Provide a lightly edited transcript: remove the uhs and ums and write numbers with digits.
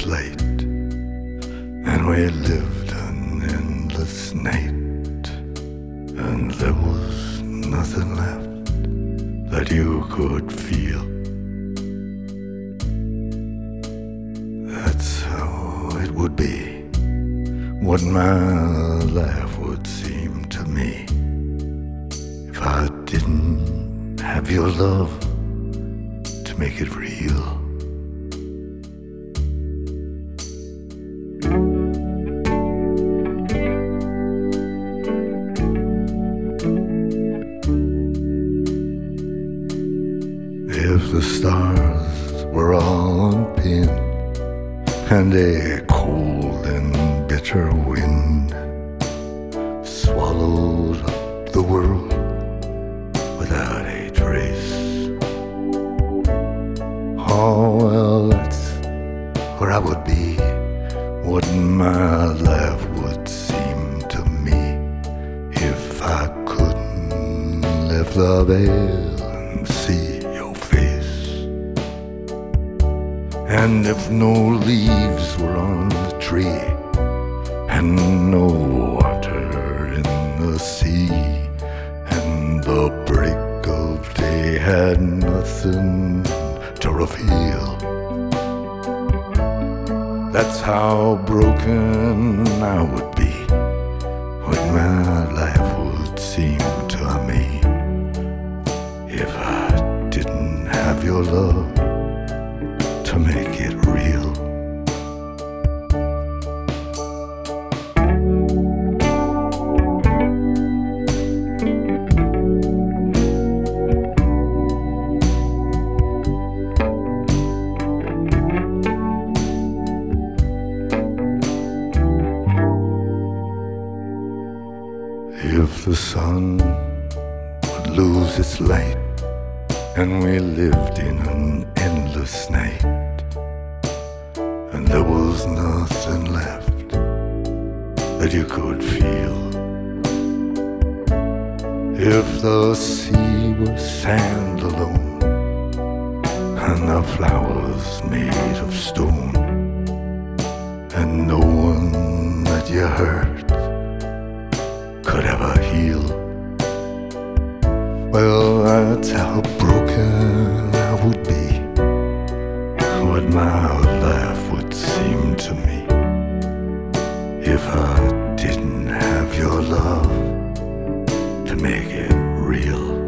it's late, and we lived an endless night, and there was nothing left that you could feel. That's how it would be, what my life would seem to me, if I didn't have your love to make it real. If the stars were all on pin, and a cold and bitter wind swallowed up the world without a trace, oh well, that's where I would be, what my life would seem to me, if I couldn't lift the veil and see your face. And if no leaves were on the tree, and no water in the sea, and the break of day had nothing to reveal, that's how broken I would be, what my life would seem to me, if I didn't have your love to make it real. If the sun would lose its light, and we lived in an endless night, and there was nothing left that you could feel, if the sea was sand alone, and the flowers made of stone, and no one that you hurt could ever heal, well, that's how broken I would be, what my life would seem to me, if I didn't have your love to make it real.